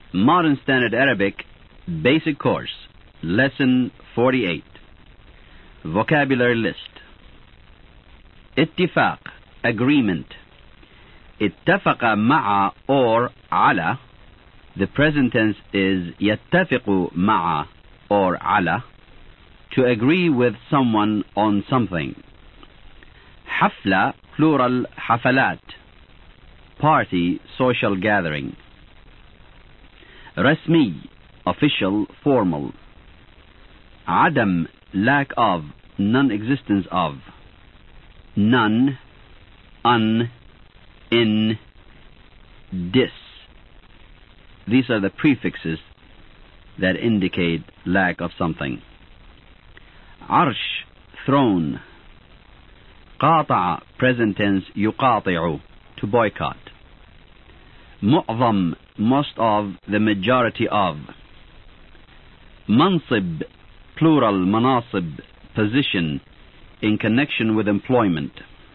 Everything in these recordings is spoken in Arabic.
Modern Standard Arabic, Basic Course, Lesson 48. Vocabulary List. اتفاق, agreement. اتفق مع or على. The present tense is يتفق مع or على. To agree with someone on something. حفلة, plural حفلات. Party, social gathering. رسمي, official, formal. عدم, lack of, non-existence of. None, un, in, dis. These are the prefixes that indicate lack of something. عرش, throne. قاطع, present tense يقاطع, to boycott. معظم, most of, the majority of. منصب, plural مناصب, position, in connection with employment.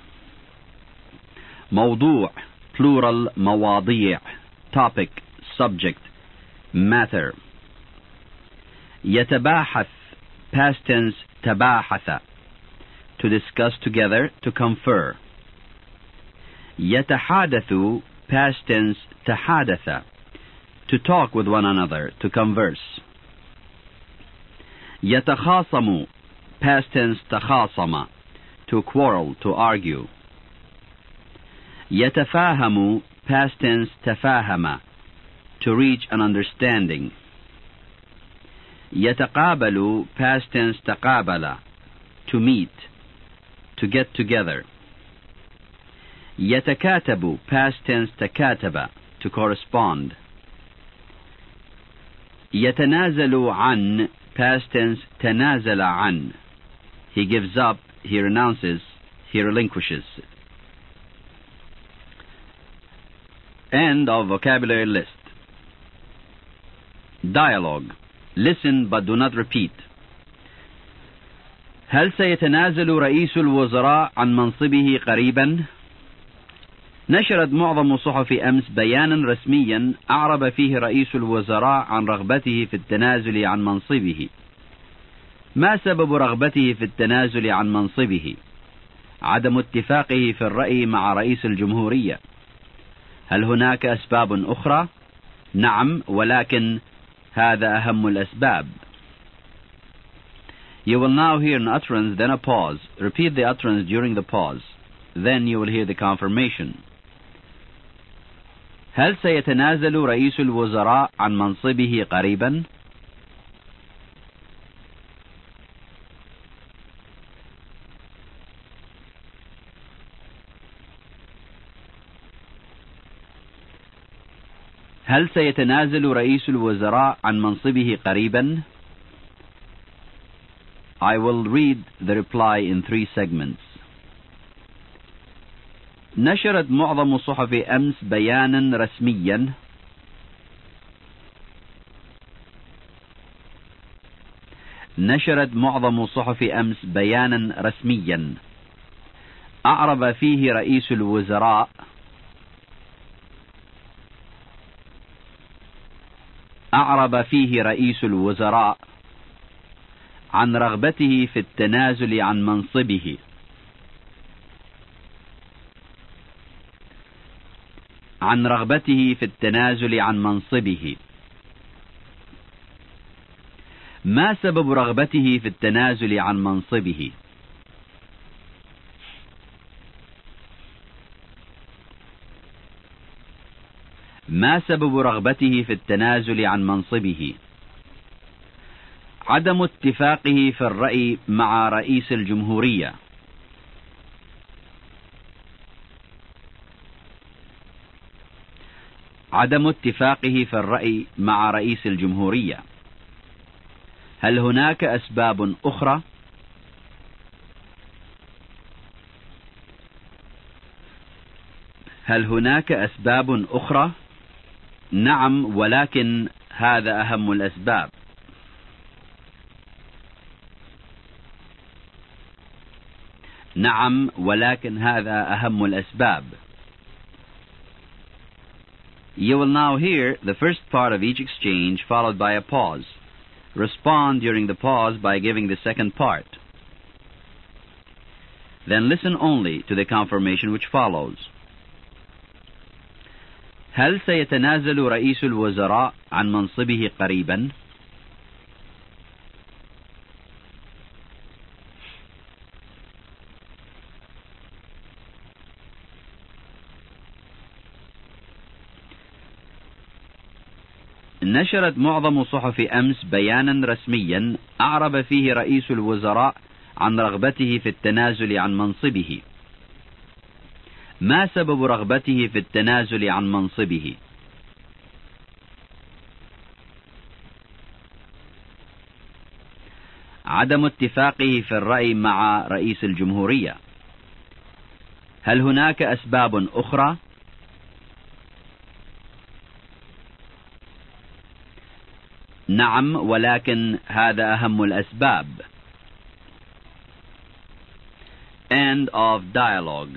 موضوع, plural مواضيع, topic, subject, matter. يتباحث, past tense تباحث, to discuss together, to confer. يتحادث, past tense تحادث, to talk with one another, to converse. يتخاصم, past tense تخاصم, to quarrel, to argue. يتفاهم, past tense تفاهم, to reach an understanding. يتقابل, past tense تقابل, to meet, to get together. يتكاتب, past tense تكاتب, to correspond. يتنازل عن, past tense تنازل عن, he gives up, he renounces, he relinquishes. End of vocabulary list. Dialogue. Listen but do not repeat. هل سيتنازل رئيس الوزراء عن منصبه قريبا؟ نشرت معظم صحف أمس بيانا رسميا أعرب فيه رئيس الوزراء عن رغبته في التنازل عن منصبه. ما سبب رغبته في التنازل عن منصبه؟ عدم اتفاقه في الرأي مع رئيس الجمهورية. هل هناك أسباب أخرى؟ نعم، ولكن هذا أهم الأسباب. You will now hear an utterance, then a pause. Repeat the utterance during the pause. Then you will hear the confirmation. هل سيتنازل رئيس الوزراء عن منصبه قريبا؟ هل سيتنازل رئيس الوزراء عن منصبه قريبا؟ I will read the reply in 3 segments. نشرت معظم صحف أمس بيانا رسميا نشرت معظم صحف أمس بيانا رسميا أعرب فيه رئيس الوزراء عن رغبته في التنازل عن منصبه. ما سبب رغبته في التنازل عن منصبه؟ ما سبب رغبته في التنازل عن منصبه؟ عدم اتفاقه في الرأي مع رئيس الجمهورية. عدم اتفاقه في الرأي مع رئيس الجمهورية. هل هناك أسباب أخرى؟ هل هناك أسباب أخرى؟ نعم، ولكن هذا أهم الأسباب. نعم، ولكن هذا أهم الأسباب. You will now hear the first part of each exchange followed by a pause. Respond during the pause by giving the second part. Then listen only to the confirmation which follows. هل سيتنازل رئيس الوزراء عن منصبه قريبا؟ نشرت معظم صحف أمس بيانا رسميا أعرب فيه رئيس الوزراء عن رغبته في التنازل عن منصبه. ما سبب رغبته في التنازل عن منصبه؟ عدم اتفاقه في الرأي مع رئيس الجمهورية. هل هناك أسباب أخرى؟ نعم، ولكن هذا أهم الأسباب. End of dialogue.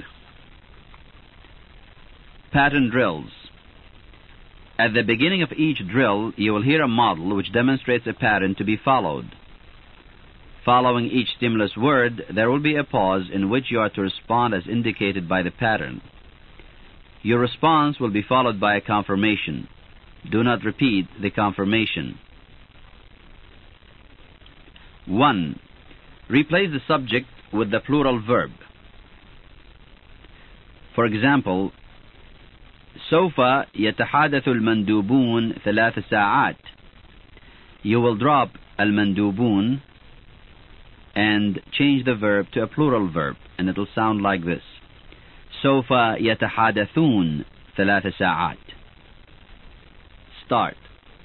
Pattern drills. At the beginning of each drill, you will hear a model which demonstrates a pattern to be followed. Following each stimulus word, there will be a pause in which you are to respond as indicated by the pattern. Your response will be followed by a confirmation. Do not repeat the confirmation. 1. Replace the subject with the plural verb. For example, سوف يتحادث المندوبون 3 ساعات. You will drop المندوبون and change the verb to a plural verb, and it will sound like this. سوف يتحادثون 3 ساعات. Start.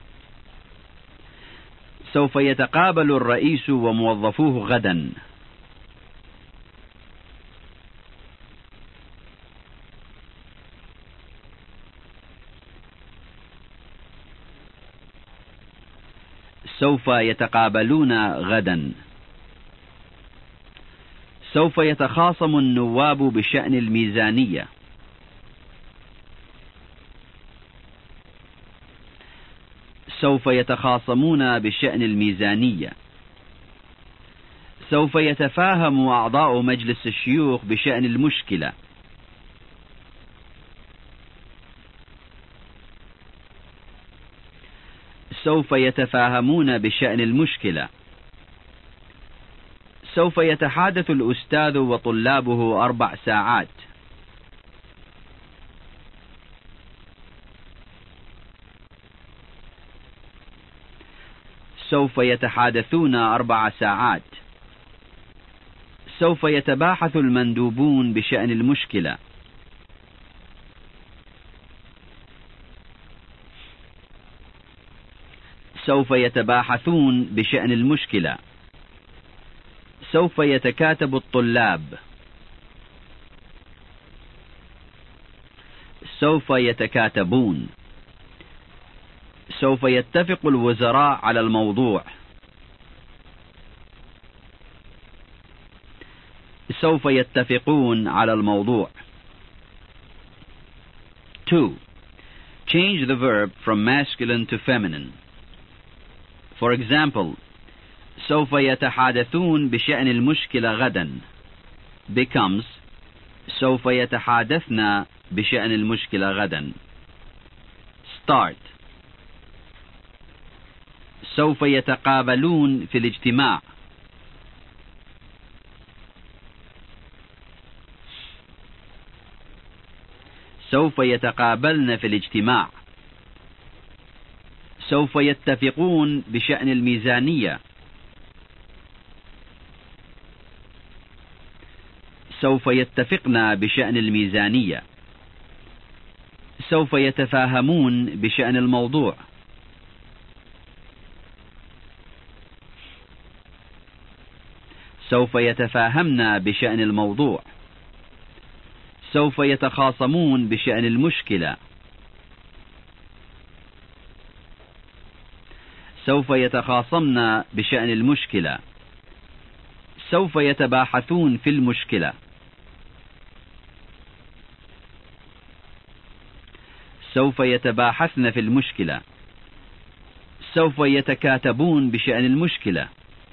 سوف يتقابل الرئيس وموظفوه غدا. سوف يتقابلون غدا. سوف يتخاصم النواب بشأن الميزانية. سوف يتخاصمون بشأن الميزانية. سوف يتفاهم أعضاء مجلس الشيوخ بشأن المشكلة. سوف يتفاهمون بشأن المشكلة. سوف يتحادث الأستاذ وطلابه 4 ساعات. سوف يتحادثون 4 ساعات. سوف يتباحث المندوبون بشأن المشكلة. سوف يتباحثون بشأن المشكلة. سوف يتكاتب الطلاب. سوف يتكاتبون. سوف يتفق الوزراء على الموضوع. سوف يتفقون على الموضوع. 2. Change the verb from masculine to feminine. For example, سوف يتحادثون بشأن المشكلة غدا becomes سوف يتحادثن بشأن المشكلة غدا. Start. سوف يتقابلون في الاجتماع. سوف يتقابلن في الاجتماع. سوف يتفقون بشأن الميزانية. سوف يتفقن بشأن الميزانية. سوف يتفاهمون بشأن الموضوع. سوف يتفاهمن بشأن الموضوع. سوف يتخاصمون بشأن المشكلة. سوف يتخاصمن بشأن المشكلة. سوف يتباحثون في المشكلة. سوف يتباحثن في المشكلة. سوف يتكاتبون بشأن المشكلة.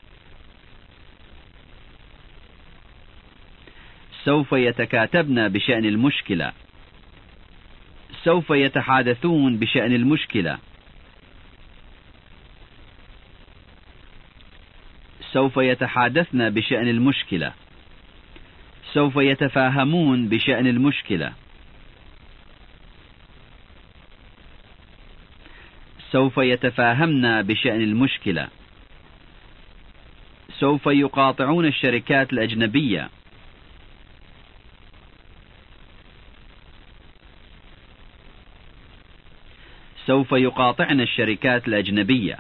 سوف يتكاتبن بشأن المشكلة. سوف يتحادثون بشأن المشكلة. سوف يتحادثن بشأن المشكلة. سوف يتفاهمون بشأن المشكلة. سوف يتفاهمن بشأن المشكلة. سوف يقاطعون الشركات الأجنبية. سوف يقاطعن الشركات الأجنبية.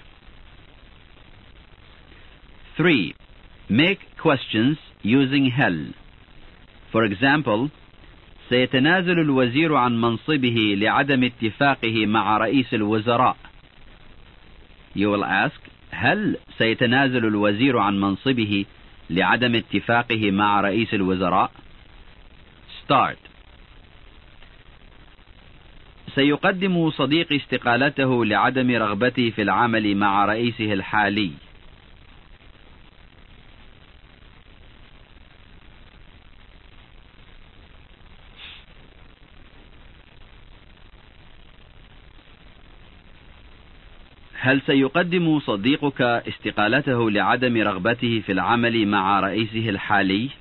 3. Make questions using هل. For example, سيتنازل الوزير عن منصبه لعدم اتفاقه مع رئيس الوزراء. You will ask, هل سيتنازل الوزير عن منصبه لعدم اتفاقه مع رئيس الوزراء؟ Start. سيقدم صديقي استقالته لعدم رغبته في العمل مع رئيسه الحالي. هل سيقدم صديقك استقالته لعدم رغبته في العمل مع رئيسه الحالي؟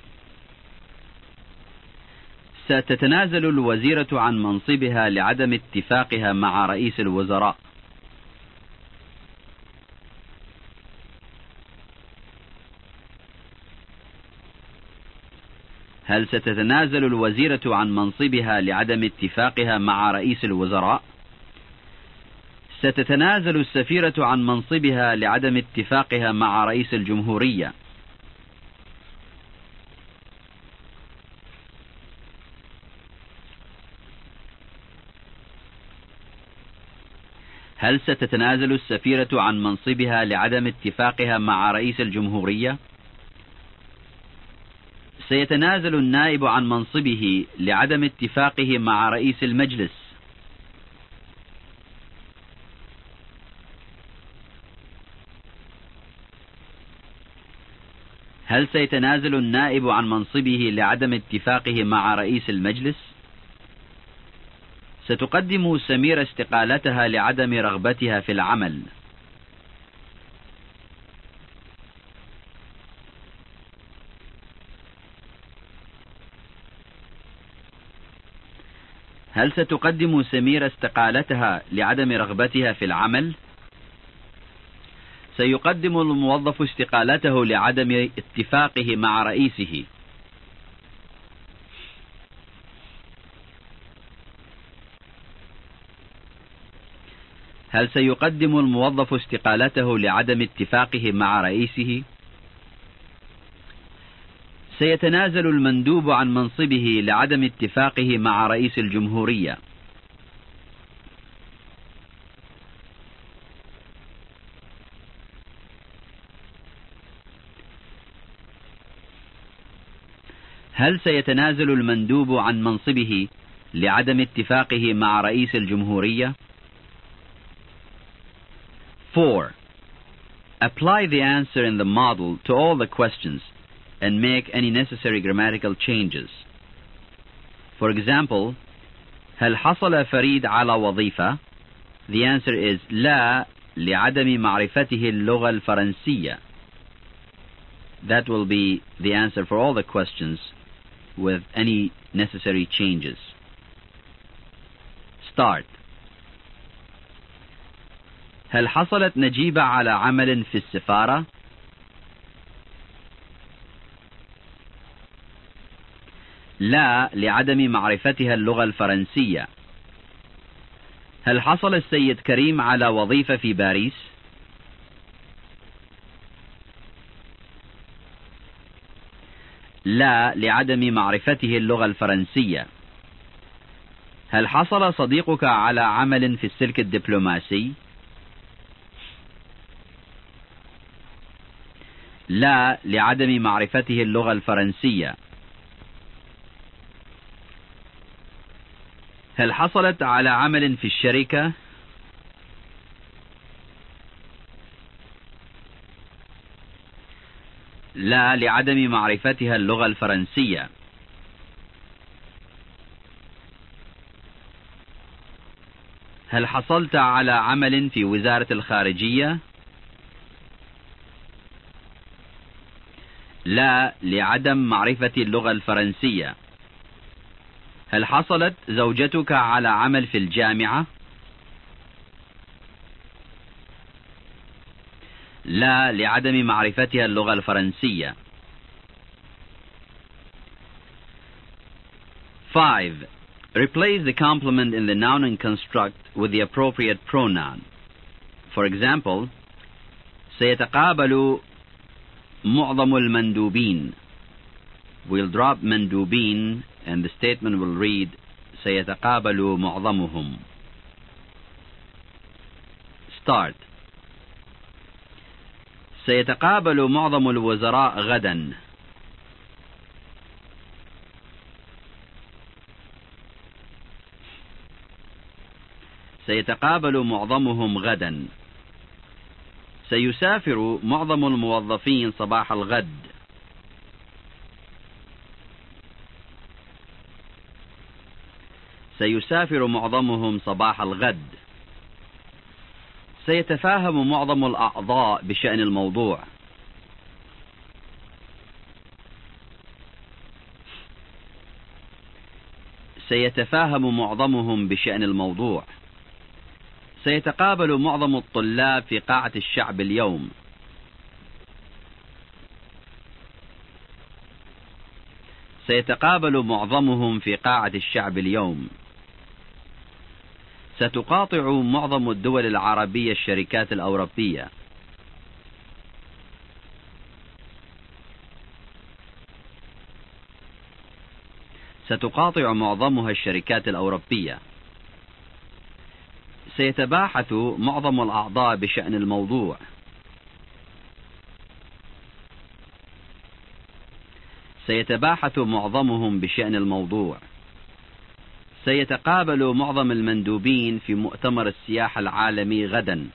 ستتنازل الوزيرة عن منصبها لعدم اتفاقها مع رئيس الوزراء. هل ستتنازل الوزيرة عن منصبها لعدم اتفاقها مع رئيس الوزراء؟ ستتنازل السفيرة عن منصبها لعدم اتفاقها مع رئيس الجمهورية. هل ستتنازل السفيرة عن منصبها لعدم اتفاقها مع رئيس الجمهورية؟ سيتنازل النائب عن منصبه لعدم اتفاقه مع رئيس المجلس. هل سيتنازل النائب عن منصبه لعدم اتفاقه مع رئيس المجلس؟ ستقدم سميرة استقالتها لعدم رغبتها في العمل. هل ستقدم سميرة استقالتها لعدم رغبتها في العمل؟ سيقدم الموظف استقالته لعدم اتفاقه مع رئيسه. هل سيقدم الموظف استقالته لعدم اتفاقه مع رئيسه؟ سيتنازل المندوب عن منصبه لعدم اتفاقه مع رئيس الجمهورية. هل سيتنازل المندوب عن منصبه لعدم اتفاقه مع رئيس الجمهورية؟ 4. Apply the answer in the model to all the questions and make any necessary grammatical changes. For example, هل حصل فريد على وظيفة؟ The answer is لا لعدم معرفته اللغة الفرنسية. That will be the answer for all the questions with any necessary changes. Start. هل حصلت نجيبة على عمل في السفارة؟ لا لعدم معرفتها اللغة الفرنسية. هل حصل السيد كريم على وظيفة في باريس؟ لا لعدم معرفته اللغة الفرنسية. هل حصل صديقك على عمل في السلك الدبلوماسي؟ لا لعدم معرفته اللغة الفرنسية. هل حصلت على عمل في الشركة؟ لا، لعدم معرفتها اللغة الفرنسية. هل حصلت على عمل في وزارة الخارجية؟ لا، لعدم معرفة اللغة الفرنسية. هل حصلت زوجتك على عمل في الجامعة؟ لا، لعدم معرفتها اللغة الفرنسية. 5. Replace the complement in the noun and construct with the appropriate pronoun. For example, سيتقابل معظم المندوبين. We'll drop مندوبين and the statement will read سيتقابل معظمهم. Start. سيتقابل معظم الوزراء غدا. سيتقابل معظمهم غدا. سيسافر معظم الموظفين صباح الغد. سيسافر معظمهم صباح الغد. سيتفاهم معظم الأعضاء بشأن الموضوع. سيتفاهم معظمهم بشأن الموضوع. سيتقابل معظم الطلاب في قاعة الشعب اليوم. سيتقابل معظمهم في قاعة الشعب اليوم. ستقاطع معظم الدول العربية الشركات الأوروبية. ستقاطع معظمها الشركات الأوروبية. سيتباحث معظم الأعضاء بشأن الموضوع. سيتباحث معظمهم بشأن الموضوع. سيتقابل معظم المندوبين في مؤتمر السياحة العالمي غدا.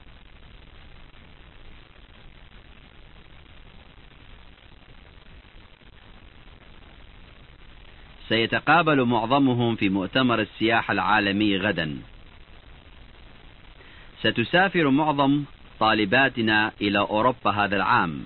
سيتقابل معظمهم في مؤتمر السياحة العالمي غدا. ستسافر معظم طالباتنا إلى أوروبا هذا العام.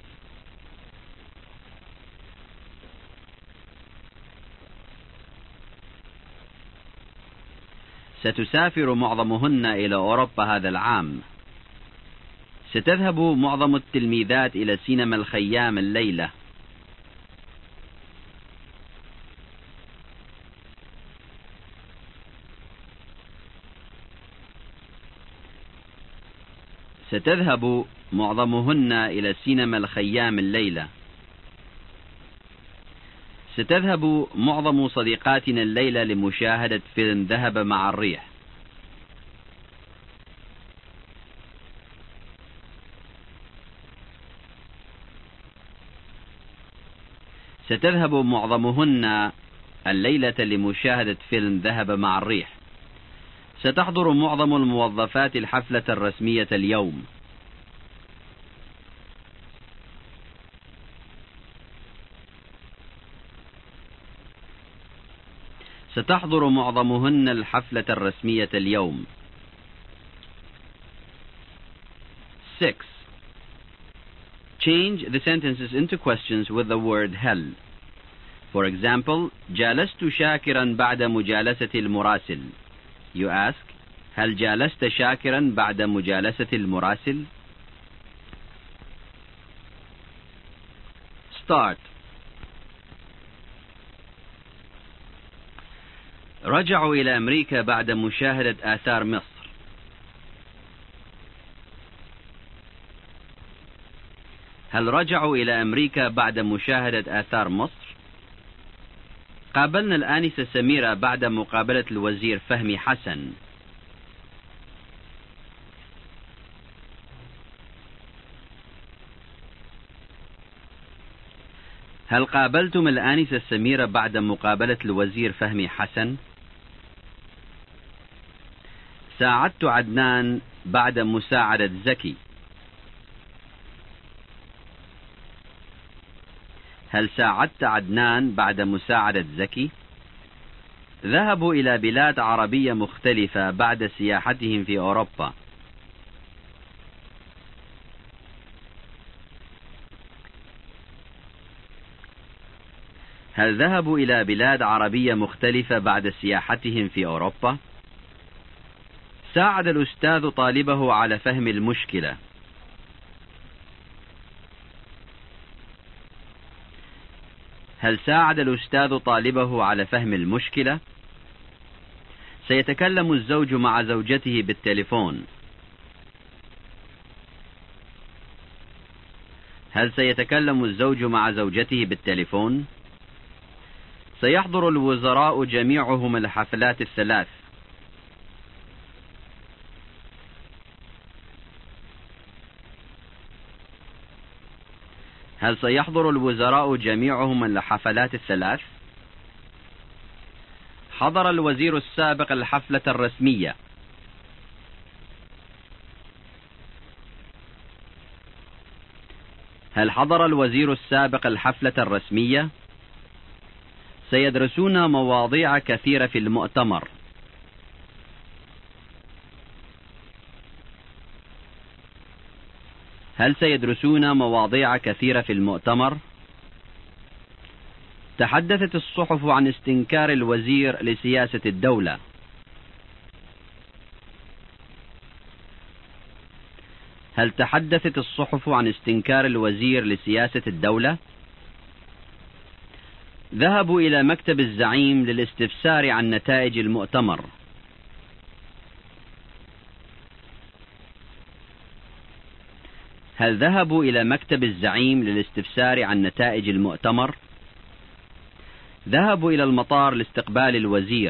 ستسافر معظمهن إلى أوروبا هذا العام. ستذهب معظم التلميذات إلى سينما الخيام الليلة. ستذهب معظمهن إلى سينما الخيام الليلة. ستذهب معظم صديقاتنا الليلة لمشاهدة فيلم ذهب مع الريح. ستذهب معظمهن الليلة لمشاهدة فيلم ذهب مع الريح. ستحضر معظم الموظفات الحفلة الرسمية اليوم. ستحضر معظمهن الحفلة الرسمية اليوم. 6. Change the sentences into questions with the word هل. For example, جالست شاكرا بعد مجالسة المراسل. You ask, هل جالست شاكرا بعد مجالسة المراسل؟ Start. رجعوا إلى أمريكا بعد مشاهدة آثار مصر. هل رجعوا إلى أمريكا بعد مشاهدة آثار مصر؟ قابلنا الآنسة سميرة بعد مقابلة الوزير فهمي حسن. هل قابلتم الآنسة سميرة بعد مقابلة الوزير فهمي حسن؟ ساعدت عدنان بعد مساعدة زكي. هل ساعدت عدنان بعد مساعدة زكي؟ ذهبوا إلى بلاد عربية مختلفة بعد سياحتهم في أوروبا. هل ذهبوا إلى بلاد عربية مختلفة بعد سياحتهم في أوروبا؟ ساعد الأستاذ طالبه على فهم المشكلة. هل ساعد الأستاذ طالبه على فهم المشكلة؟ سيتكلم الزوج مع زوجته بالتليفون. هل سيتكلم الزوج مع زوجته بالتليفون؟ سيحضر الوزراء جميعهم الحفلات الثلاث. هل سيحضر الوزراء جميعهم الحفلات الثلاث؟ حضر الوزير السابق الحفلة الرسمية. هل حضر الوزير السابق الحفلة الرسمية؟ سيدرسون مواضيع كثيرة في المؤتمر. هل سيدرسون مواضيع كثيرة في المؤتمر؟ تحدثت الصحف عن استنكار الوزير لسياسة الدولة. هل تحدثت الصحف عن استنكار الوزير لسياسة الدولة؟ ذهبوا إلى مكتب الزعيم للاستفسار عن نتائج المؤتمر. هل ذهبوا إلى مكتب الزعيم للاستفسار عن نتائج المؤتمر؟ ذهبوا إلى المطار لاستقبال الوزير.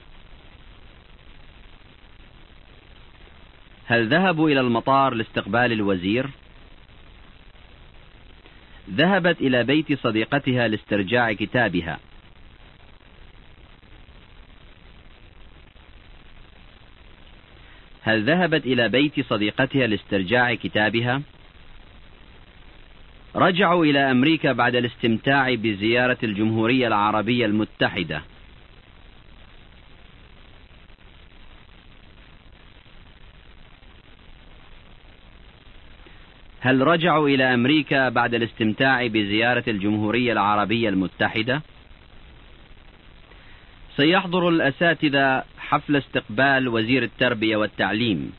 هل ذهبوا إلى المطار لاستقبال الوزير؟ ذهبت إلى بيت صديقتها لاسترجاع كتابها. هل ذهبت إلى بيت صديقتها لاسترجاع كتابها؟ رجعوا إلى أمريكا بعد الاستمتاع بزيارة الجمهورية العربية المتحدة. هل رجعوا إلى أمريكا بعد الاستمتاع بزيارة الجمهورية العربية المتحدة؟ سيحضر الأساتذة حفل استقبال وزير التربية والتعليم.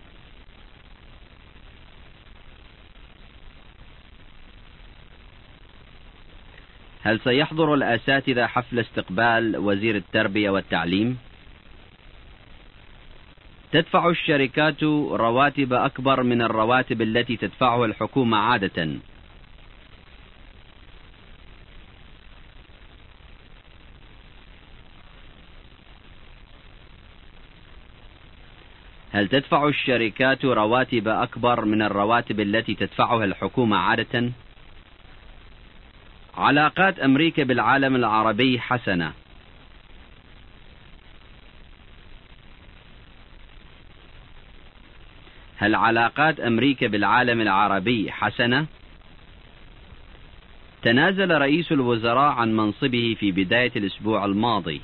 هل سيحضر الأساتذة حفل استقبال وزير التربية والتعليم؟ تدفع الشركات رواتب أكبر من الرواتب التي تدفعها الحكومة عادة. هل تدفع الشركات رواتب أكبر من الرواتب التي تدفعها الحكومة عادة؟ علاقات أمريكا بالعالم العربي حسنة. هل علاقات أمريكا بالعالم العربي حسنة؟ تنازل رئيس الوزراء عن منصبه في بداية الأسبوع الماضي.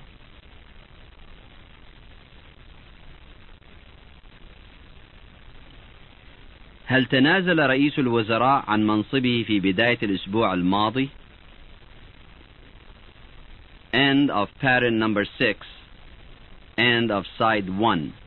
هل تنازل رئيس الوزراء عن منصبه في بداية الأسبوع الماضي؟ End of pattern number 6. End of side 1.